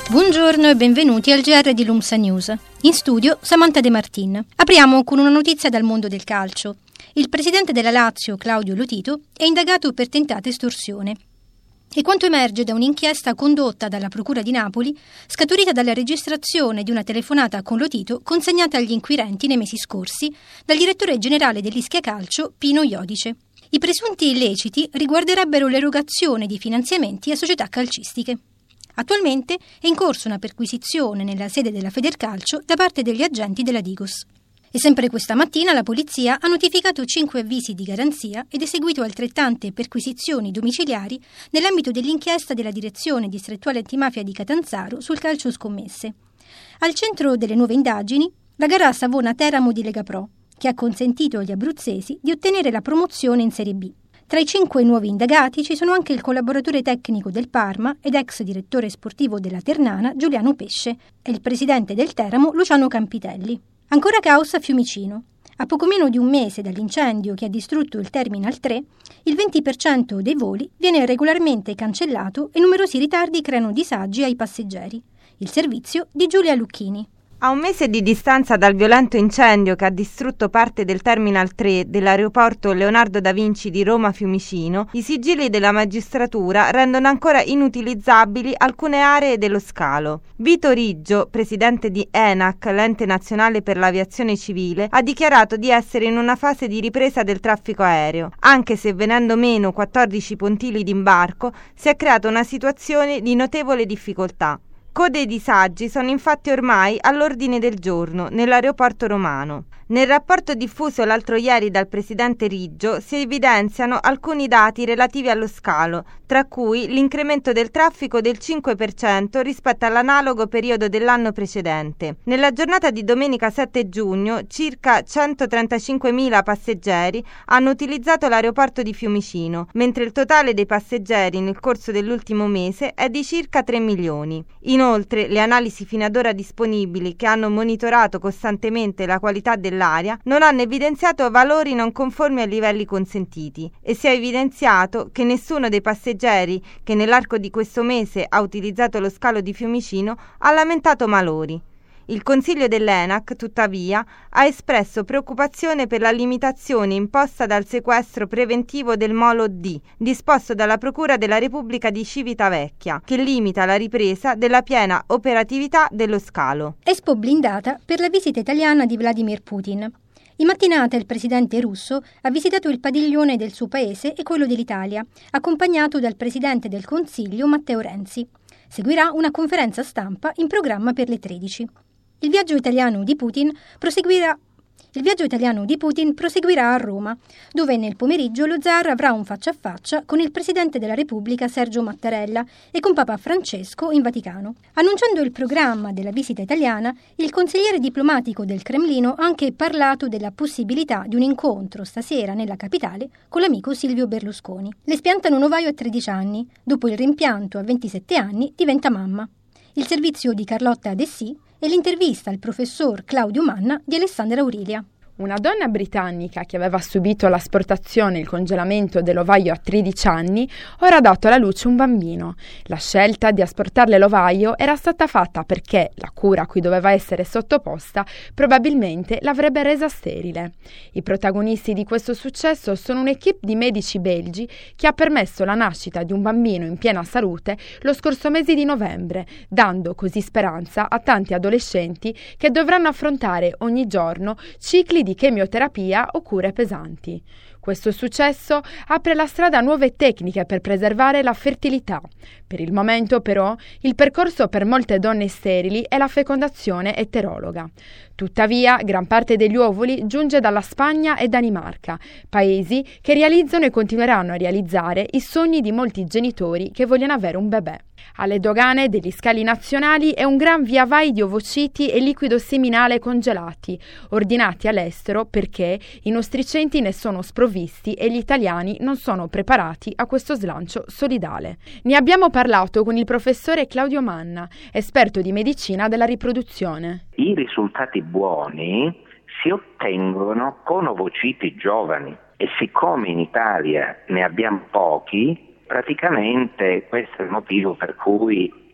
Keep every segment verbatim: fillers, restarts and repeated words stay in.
Buongiorno e benvenuti al G R di Lumsa News. In studio Samantha De Martin. Apriamo con una notizia dal mondo del calcio. Il presidente della Lazio, Claudio Lotito, è indagato per tentata estorsione. E quanto emerge da un'inchiesta condotta dalla Procura di Napoli, scaturita dalla registrazione di una telefonata con Lotito consegnata agli inquirenti nei mesi scorsi dal direttore generale dell'Ischia Calcio, Pino Iodice. I presunti illeciti riguarderebbero l'erogazione di finanziamenti a società calcistiche. Attualmente è in corso una perquisizione nella sede della Federcalcio da parte degli agenti della Digos. E sempre questa mattina la polizia ha notificato cinque avvisi di garanzia ed eseguito altrettante perquisizioni domiciliari nell'ambito dell'inchiesta della Direzione Distrettuale Antimafia di Catanzaro sul calcio scommesse. Al centro delle nuove indagini, la gara Savona-Teramo di Lega Pro, che ha consentito agli abruzzesi di ottenere la promozione in Serie B. Tra i cinque nuovi indagati ci sono anche il collaboratore tecnico del Parma ed ex direttore sportivo della Ternana Giuliano Pesce e il presidente del Teramo Luciano Campitelli. Ancora caos a Fiumicino. A poco meno di un mese dall'incendio che ha distrutto il Terminal tre, il venti per cento dei voli viene regolarmente cancellato e numerosi ritardi creano disagi ai passeggeri. Il servizio di Giulia Lucchini. A un mese di distanza dal violento incendio che ha distrutto parte del Terminal tre dell'aeroporto Leonardo da Vinci di Roma Fiumicino, i sigilli della magistratura rendono ancora inutilizzabili alcune aree dello scalo. Vito Riggio, presidente di ENAC, l'ente nazionale per l'aviazione civile, ha dichiarato di essere in una fase di ripresa del traffico aereo. Anche se venendo meno quattordici pontili d'imbarco, si è creata una situazione di notevole difficoltà. Code e disagi sono infatti ormai all'ordine del giorno nell'aeroporto romano. Nel rapporto diffuso l'altro ieri dal presidente Riggio si evidenziano alcuni dati relativi allo scalo, tra cui l'incremento del traffico del cinque per cento rispetto all'analogo periodo dell'anno precedente. Nella giornata di domenica sette giugno circa centotrentacinquemila passeggeri hanno utilizzato l'aeroporto di Fiumicino, mentre il totale dei passeggeri nel corso dell'ultimo mese è di circa tre milioni. Inoltre, le analisi fino ad ora disponibili che hanno monitorato costantemente la qualità dell'aria non hanno evidenziato valori non conformi ai livelli consentiti e si è evidenziato che nessuno dei passeggeri che nell'arco di questo mese ha utilizzato lo scalo di Fiumicino ha lamentato malori. Il Consiglio dell'ENAC, tuttavia, ha espresso preoccupazione per la limitazione imposta dal sequestro preventivo del Molo D, disposto dalla Procura della Repubblica di Civitavecchia, che limita la ripresa della piena operatività dello scalo. Expo blindata per la visita italiana di Vladimir Putin. In mattinata il presidente russo ha visitato il padiglione del suo paese e quello dell'Italia, accompagnato dal presidente del Consiglio Matteo Renzi. Seguirà una conferenza stampa in programma per le tredici. Il viaggio italiano di Putin proseguirà Il viaggio italiano di Putin proseguirà a Roma, dove nel pomeriggio lo zar avrà un faccia a faccia con il presidente della Repubblica Sergio Mattarella e con Papa Francesco in Vaticano. Annunciando il programma della visita italiana, il consigliere diplomatico del Cremlino ha anche parlato della possibilità di un incontro stasera nella capitale con l'amico Silvio Berlusconi. Le spiantano un ovaio a tredici anni, dopo il rimpianto a ventisette anni diventa mamma. Il servizio di Carlotta Dessì e l'intervista al professor Claudio Manna di Alessandra Aurelia. Una donna britannica che aveva subito l'asportazione e il congelamento dell'ovaio a tredici anni ora ha dato alla luce un bambino. La scelta di asportarle l'ovaio era stata fatta perché la cura a cui doveva essere sottoposta probabilmente l'avrebbe resa sterile. I protagonisti di questo successo sono un'equipe di medici belgi che ha permesso la nascita di un bambino in piena salute lo scorso mese di novembre, dando così speranza a tanti adolescenti che dovranno affrontare ogni giorno cicli di di chemioterapia o cure pesanti. Questo successo apre la strada a nuove tecniche per preservare la fertilità. Per il momento, però, il percorso per molte donne sterili è la fecondazione eterologa. Tuttavia, gran parte degli ovuli giunge dalla Spagna e Danimarca, paesi che realizzano e continueranno a realizzare i sogni di molti genitori che vogliono avere un bebè. Alle dogane degli scali nazionali è un gran via vai di ovociti e liquido seminale congelati, ordinati all'estero perché i nostri centri ne sono sprovvisti e gli italiani non sono preparati a questo slancio solidale. Ne abbiamo parlato con il professore Claudio Manna, esperto di medicina della riproduzione. I risultati buoni si ottengono con ovociti giovani e siccome in Italia ne abbiamo pochi, praticamente questo è il motivo per cui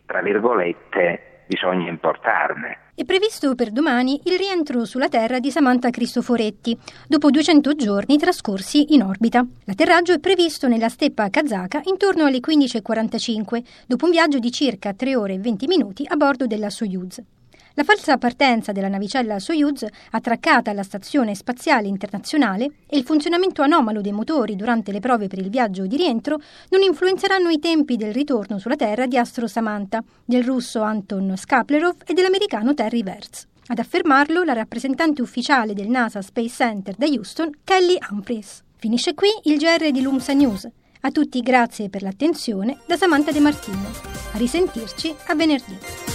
tra virgolette, bisogna importarne. È previsto per domani il rientro sulla Terra di Samantha Cristoforetti, dopo duecento giorni trascorsi in orbita. L'atterraggio è previsto nella steppa kazaka intorno alle quindici e quarantacinque, dopo un viaggio di circa tre ore e venti minuti a bordo della Soyuz. La falsa partenza della navicella Soyuz, attraccata alla Stazione Spaziale Internazionale, e il funzionamento anomalo dei motori durante le prove per il viaggio di rientro non influenzeranno i tempi del ritorno sulla Terra di Astro Samantha, del russo Anton Skaplerov e dell'americano Terry Virts. Ad affermarlo la rappresentante ufficiale del NASA Space Center da Houston, Kelly Humphries. Finisce qui il G R di Lumsa News. A tutti grazie per l'attenzione da Samantha De Martino. A risentirci a venerdì.